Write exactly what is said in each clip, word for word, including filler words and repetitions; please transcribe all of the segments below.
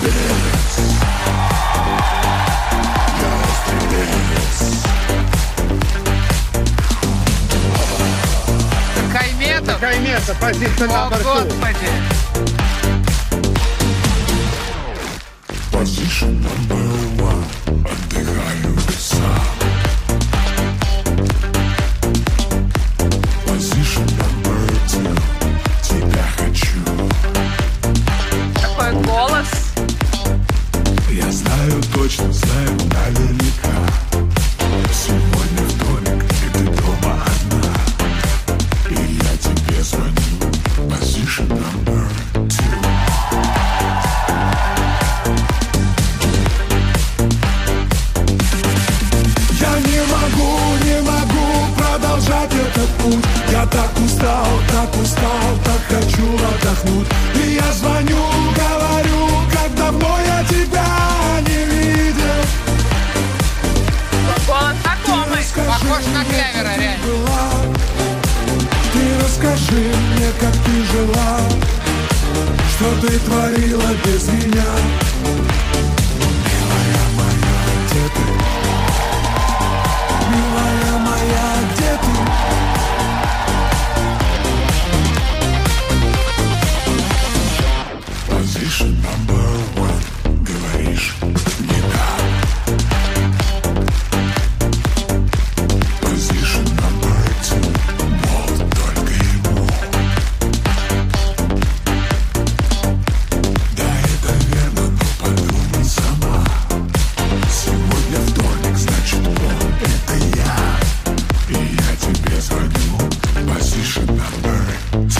Кайметов? Кайметов, позиция О, номер Господи! Position number one. Отдыхаю сам. Position number two. Тебя хочу. Такой голос. Я знаю точно, знаю наверняка. Сегодня вторник, и ты дома одна. И я тебе звоню. Position number two. Я не могу, не могу продолжать этот путь. Я так устал, так устал, так хочу отдохнуть. И я звоню, говорю, как давно я тебя не видел. Голос знакомый. Похож на Клявера, реально. Была. Ты расскажи мне, как ты жила, что ты творила без меня. Милая моя, где ты? Милая моя, где ты? Position number one. Говоришь, не да. Position number two. Мол, только ему. Да, это верно, но подумай сама. Сегодня вторник, значит он, это я. И я тебе звоню. Position number two.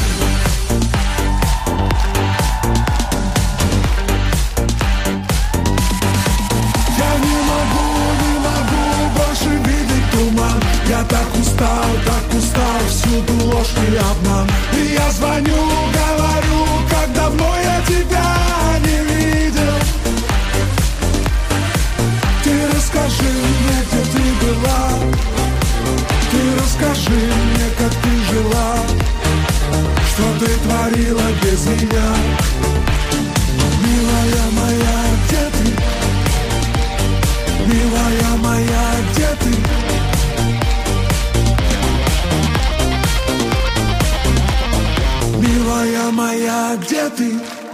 Я не могу, не могу больше видеть туман. Я так устал, так устал, всюду ложь и обман. И я звоню, говорю, как давно я тебя не видел. Ты расскажи мне, где ты была. Ты расскажи мне, как ты жила, что ты творила без меня. Милая моя, где ты? Милая моя, где ты? Милая моя, где ты?